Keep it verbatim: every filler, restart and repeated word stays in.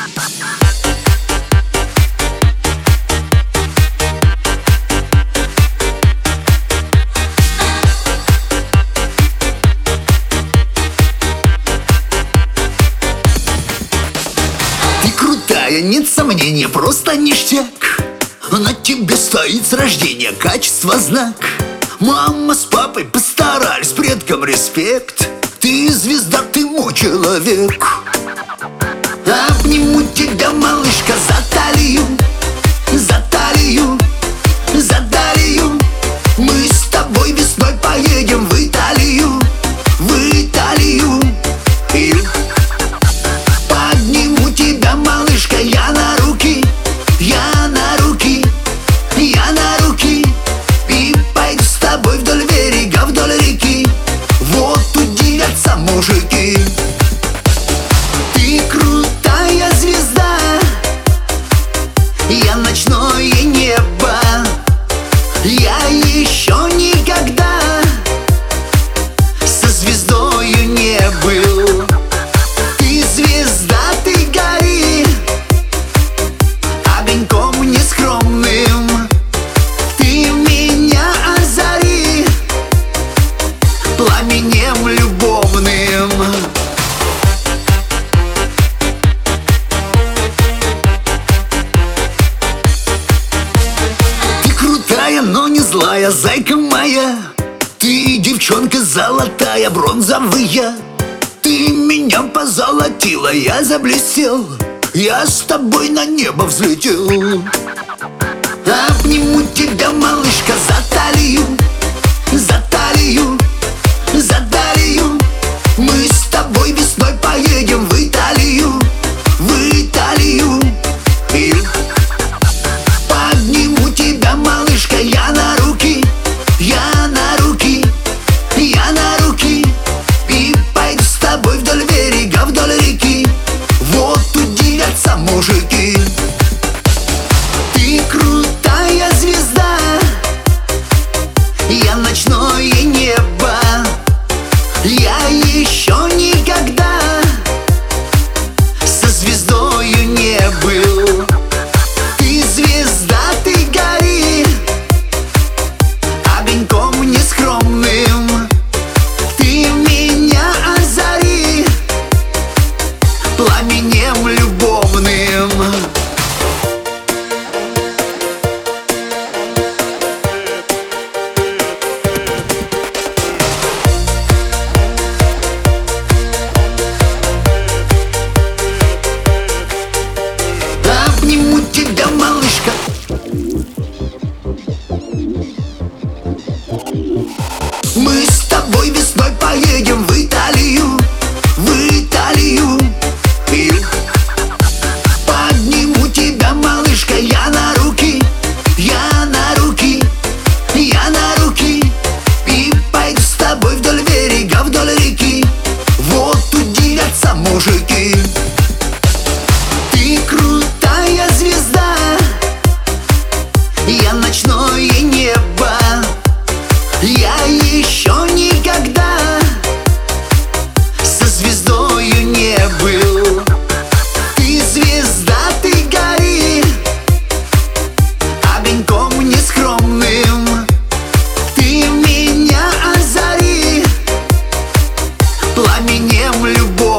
Ты крутая, нет сомнения, просто ништяк. На тебе стоит с рождения качество знак. Мама с папой постарались, предкам респект. Ты звезда, ты мой человек. Обниму тебя, малышка, за талию, за талию, за талию. Мы с тобой весной поедем в Италию, в Италию. И подниму тебя, малышка, я на руки, я на руки, я на руки. И пойду с тобой вдоль берега, вдоль реки. Вот удивятся мужики. Ты крутая звезда, я ночное небо. Я еще никогда со звездою не был. Ты звезда, ты гори огоньком нескромным. Ты меня озари пламенем любовным. Ты крутая, но не злая, зайка моя. Ты девчонка золотая, бронзовая. Ты меня позолотила, я заблестел. Я с тобой на небо взлетел. Обниму тебя, малышка, за талию, за талию, за талию. Мы с тобой весной поедем в Италию, в Италию. И подниму тебя, малышка, я на руки, я на руки, я на руки. И пойду с тобой вдоль берега, вдоль реки. Вот удивятся мужики. Ты крутая звезда, я ночное небо. Я еще никогда со звездою не был. Ты звезда, ты гори огоньком нескромным. Ты меня озари пламенем любовным. Обниму тебя, малышка. Мы с тобой весной поедем в Италию, в Италию. И подниму тебя, малышка, я на руки, я на руки, я на руки. И пойду с тобой вдоль берега, вдоль реки. Вот удивятся мужики. Ты крутая звезда, я ночное небо. Я еще никогда со звездою не был. Ты звезда, ты гори огоньком нескромным. Ты меня озари пламенем любовь.